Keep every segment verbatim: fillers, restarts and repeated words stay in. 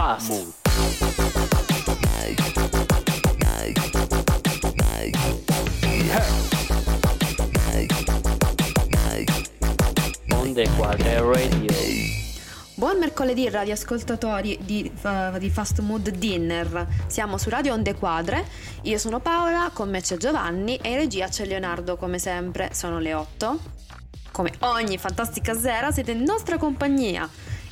Fast. Mood. Onde Quadre Radio. Buon mercoledì radioascoltatori di, uh, di Fast Mood Dinner. Siamo su Radio Onde Quadre. Io sono Paola, con me c'è Giovanni e in regia c'è Leonardo come sempre. Sono le otto. Come ogni fantastica sera siete in nostra compagnia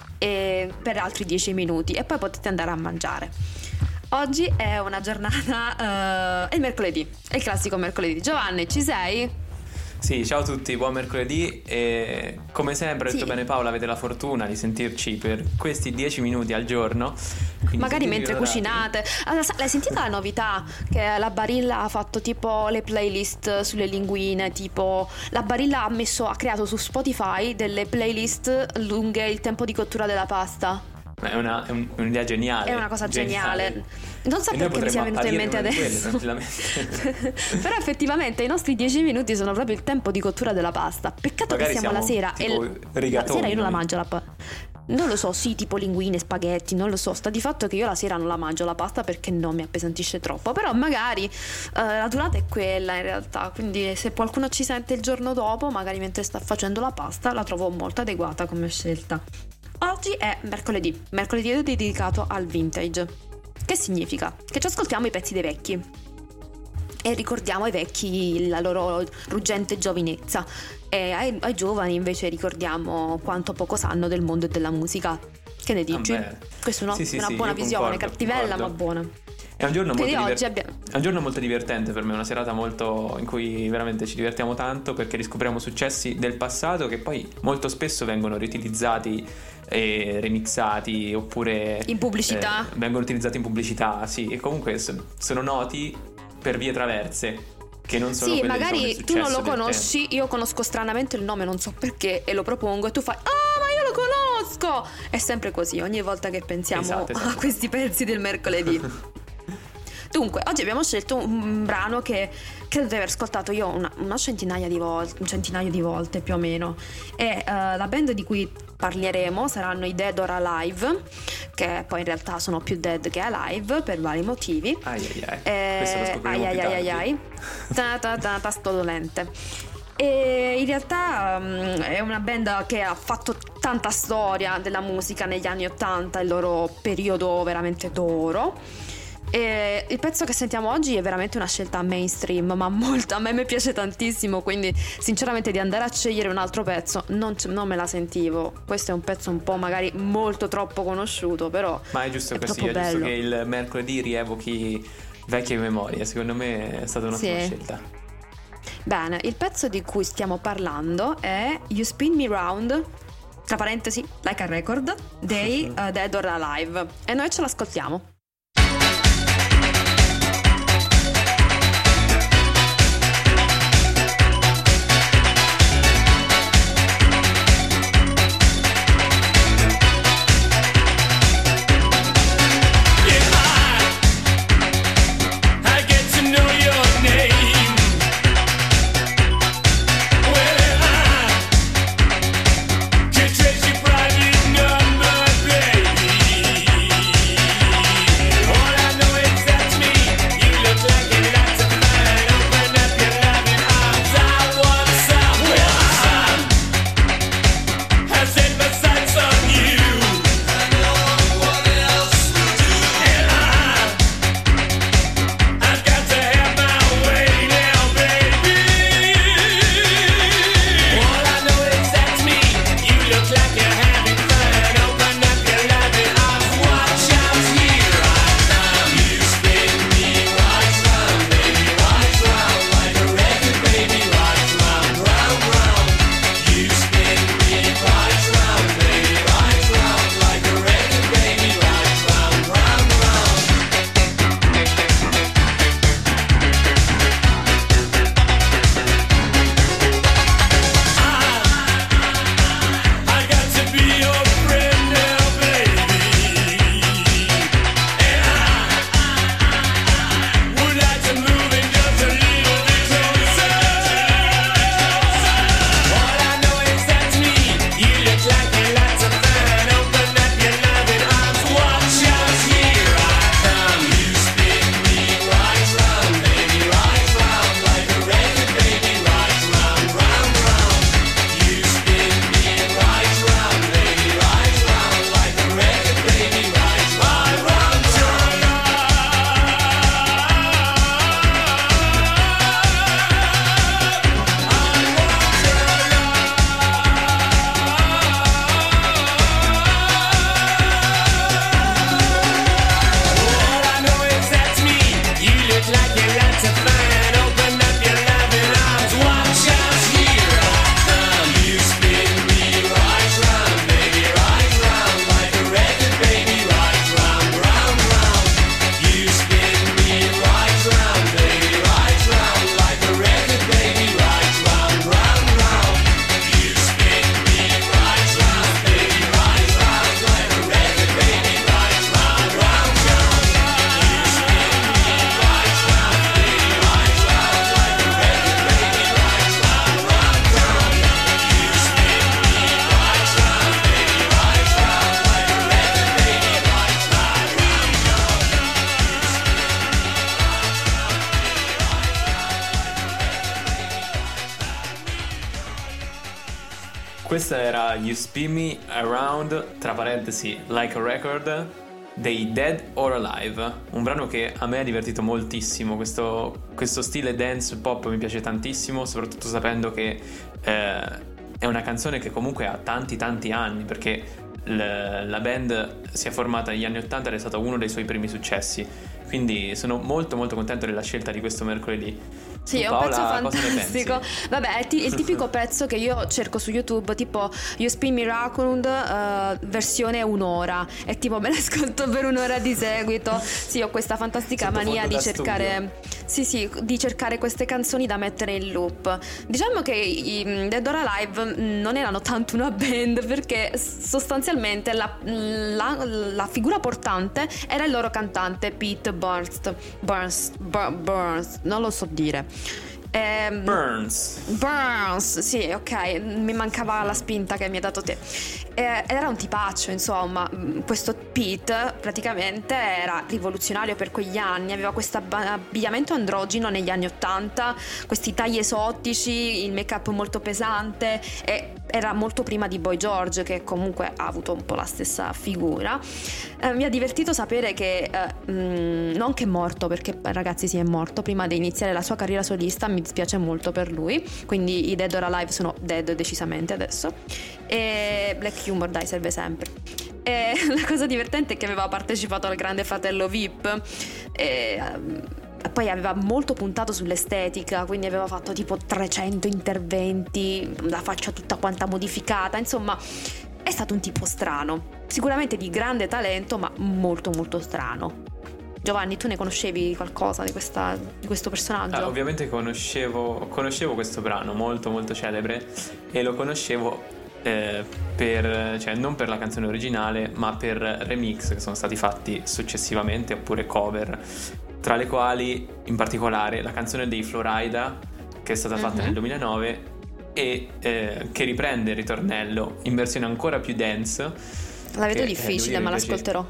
e per altri dieci minuti e poi potete andare a mangiare. Oggi è una giornata, uh, è il mercoledì, è il classico mercoledì. Giovanni, ci sei? Sì, ciao a tutti, buon mercoledì e come sempre, ha detto Sì. bene Paola, avete la fortuna di sentirci per questi dieci minuti al giorno. Magari mentre cucinate. Allora, l'hai sentita la novità che la Barilla ha fatto tipo le playlist sulle linguine, tipo la Barilla ha messo, ha creato su Spotify delle playlist lunghe il tempo di cottura della pasta. È, una, è un, un'idea geniale. È una cosa geniale, geniale. Non so E noi perché mi sia venuto in mente apparire adesso. una di quelle, Però effettivamente i nostri dieci minuti sono proprio il tempo di cottura della pasta. Peccato Magari che siamo, siamo la sera tipo e l- rigatoni, la sera io non la noi. mangio la pasta. Non lo so, sì, tipo linguine, spaghetti, non lo so. Sta di fatto che io la sera non la mangio la pasta perché non mi appesantisce troppo. Però magari eh, la durata è quella in realtà. Quindi se qualcuno ci sente il giorno dopo, magari mentre sta facendo la pasta, la trovo molto adeguata come scelta. Oggi è mercoledì, mercoledì è dedicato al vintage. Che significa? Che ci ascoltiamo i pezzi dei vecchi e ricordiamo ai vecchi la loro ruggente giovinezza e ai, ai giovani invece ricordiamo quanto poco sanno del mondo e della musica. Che ne dici? Vabbè. Questa è una, Sì, sì, una sì, buona io visione, concordo, cattivella concordo. ma buona. È un giorno molto Quindi diver- oggi abbiamo... È un giorno molto divertente per me, una serata molto in cui veramente ci divertiamo tanto perché riscopriamo successi del passato che poi molto spesso vengono riutilizzati e remixati oppure In pubblicità. eh, vengono utilizzati in pubblicità, sì, e comunque s- sono noti per vie traverse che non sono Sì, quelle, magari diciamo, del tu non lo successo del conosci, io conosco stranamente il nome, non so perché, e lo propongo e tu fai "Ah, ma io lo conosco!" È sempre così, ogni volta che pensiamo Esatto, esatto. a questi pezzi del mercoledì. Dunque, oggi abbiamo scelto un brano che credo di aver ascoltato io una, una centinaia di volte, un centinaio di volte più o meno. E uh, la band di cui parleremo saranno i Dead or Alive, che poi in realtà sono più dead che alive per vari motivi. Ai ai ai, Eh, questo lo scopriremo ai più ai ai tardi. ai. Ta ta ta tasto dolente. E in realtà um, è una band che ha fatto tanta storia della musica negli anni ottanta, il loro periodo veramente d'oro. E il pezzo che sentiamo oggi è veramente una scelta mainstream, ma molto, a me mi piace tantissimo, quindi sinceramente di andare a scegliere un altro pezzo non, c- non me la sentivo. Questo è un pezzo un po' magari molto troppo conosciuto, però Ma è giusto è così, troppo è giusto bello. che il mercoledì rievochi vecchie memorie, secondo me è stata un'ottima Sì. scelta. Bene, il pezzo di cui stiamo parlando è You Spin Me Round, tra parentesi, Like a Record, dei uh, Dead or Alive. E noi ce l'ascoltiamo. Trace your private number, baby. Questa era You Spin Me Around, tra parentesi, Like a Record, dei Dead or Alive, un brano che a me ha divertito moltissimo. Questo, questo stile dance pop mi piace tantissimo, soprattutto sapendo che eh, è una canzone che comunque ha tanti tanti anni, perché l- la band si è formata negli anni ottanta ed è stato uno dei suoi primi successi, quindi sono molto molto contento della scelta di questo mercoledì. Sì, è un Paola, pezzo cosa ne fantastico. pensi? Vabbè, è ti- il tipico pezzo che io cerco su YouTube, tipo You Spin Me Round, uh, versione un'ora. E tipo me l'ascolto per un'ora di seguito. Sì, ho questa fantastica Sottofondo mania di da cercare. Sì, sì, di cercare queste canzoni da mettere in loop. Diciamo che i mm, Dead or Alive mm, non erano tanto una band, perché sostanzialmente la, la, la figura portante era il loro cantante Pete Burns. Burns, Bur- Burns, non lo so dire. Ehm, Burns. Burns, sì, ok, mi mancava la spinta che mi hai dato te. Eh, era un tipaccio, insomma. Questo Pete praticamente era rivoluzionario per quegli anni, aveva questo abbigliamento androgino negli anni ottanta, questi tagli esotici, il make up molto pesante, e era molto prima di Boy George, che comunque ha avuto un po' la stessa figura. Eh, mi ha divertito sapere che eh, mh, non che è morto, perché ragazzi si è morto prima di iniziare la sua carriera solista, mi dispiace molto per lui, quindi i Dead or Alive sono dead decisamente adesso, e Black Humor dai serve sempre. E la cosa divertente è che aveva partecipato al Grande Fratello V I P e um, poi aveva molto puntato sull'estetica, quindi aveva fatto tipo trecento interventi, la faccia tutta quanta modificata, insomma è stato un tipo strano, sicuramente di grande talento, ma molto molto strano. Giovanni, tu ne conoscevi qualcosa di, questa, di questo personaggio? Ah, ovviamente conoscevo, conoscevo questo brano molto molto celebre, e lo conoscevo eh, per, cioè non per la canzone originale, ma per remix che sono stati fatti successivamente, oppure cover, tra le quali in particolare la canzone dei Florida, che è stata fatta uh-huh. nel duemilanove, e eh, che riprende il ritornello in versione ancora più dance. La vedo che, difficile, eh, ma l'ascolterò.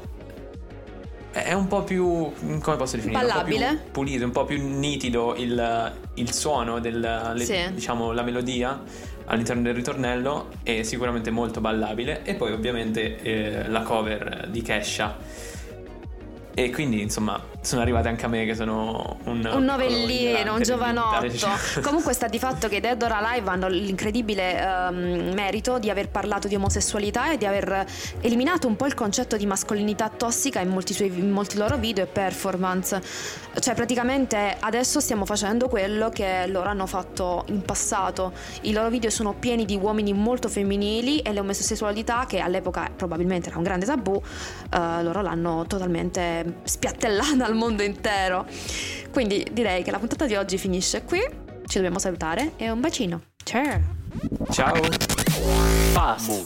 È un po' più, come posso definire? Ballabile? Un po' più pulito, un po' più nitido il, il suono, del, le, sì. diciamo la melodia all'interno del ritornello, è sicuramente molto ballabile. E poi ovviamente eh, la cover di Kesha. E quindi insomma sono arrivate anche a me, che sono un, un novellino, un giovanotto. Diciamo. Comunque sta di fatto che i Dead or Alive hanno l'incredibile um, merito di aver parlato di omosessualità e di aver eliminato un po' il concetto di mascolinità tossica in molti, suoi, in molti loro video e performance. Cioè praticamente adesso stiamo facendo quello che loro hanno fatto in passato. I loro video sono pieni di uomini molto femminili, e l'omosessualità, che all'epoca probabilmente era un grande tabù, uh, loro l'hanno totalmente spiattellata al mondo intero. Quindi direi che la puntata di oggi finisce qui. Ci dobbiamo salutare e un bacino. Ciao. Ciao. Fast.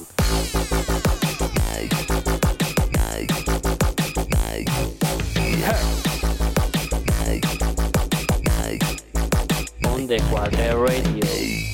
Onde Quadre Radio.